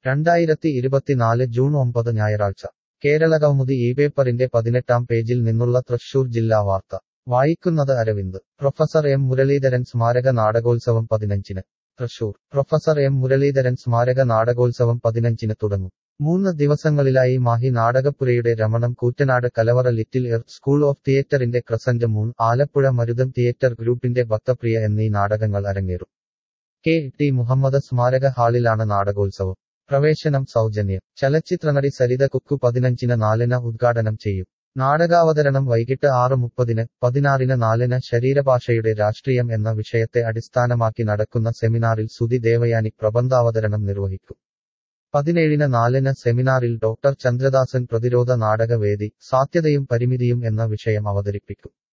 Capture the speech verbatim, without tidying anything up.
രണ്ടായിരത്തി ഇരുപത്തിനാല് ജൂൺ ഒമ്പത് ഞായറാഴ്ച കേരളകൗമുദി ഈ പേപ്പറിന്റെ പതിനെട്ടാം പേജിൽ നിന്നുള്ള തൃശൂർ ജില്ലാ വാർത്ത വായിക്കുന്നത് അരവിന്ദ്. പ്രൊഫസർ എം മുരളീധരൻ സ്മാരക നാടകോത്സവം പതിനഞ്ചിന് തൃശൂർ. പ്രൊഫസർ എം മുരളീധരൻ സ്മാരക നാടകോത്സവം പതിനഞ്ചിന് തുടങ്ങും. മൂന്ന് ദിവസങ്ങളിലായി മാഹി നാടകപ്പുരയുടെ രമണം കൂറ്റനാട് കലവറ ലിറ്റിൽ എർത്ത് സ്കൂൾ ഓഫ് തിയേറ്ററിന്റെ crescent moon, Alappuzha Marutham theatre ഗ്രൂപ്പിന്റെ ഭക്തപ്രിയ എന്നീ നാടകങ്ങൾ അരങ്ങേറും. കെ ടി മുഹമ്മദ് സ്മാരക ഹാളിലാണ് നാടകോത്സവം. പ്രവേശനം സൗജന്യം. ചലച്ചിത്രനടി സരിത കുക്കു പതിനഞ്ചിന് നാലിന് ഉദ്ഘാടനം ചെയ്യും. നാടകാവതരണം വൈകിട്ട് ആറ് മുപ്പതിന്. പതിനാറിന് നാലിന് ശരീരഭാഷയുടെ രാഷ്ട്രീയം എന്ന വിഷയത്തെ അടിസ്ഥാനമാക്കി നടക്കുന്ന സെമിനാറിൽ സുധി ദേവയാനി പ്രബന്ധാവതരണം നിർവഹിക്കും. പതിനേഴിന് നാലിന് സെമിനാറിൽ ഡോക്ടർ ചന്ദ്രദാസൻ പ്രതിരോധ നാടകവേദി, സാധ്യതയും പരിമിതിയും എന്ന വിഷയം അവതരിപ്പിക്കും.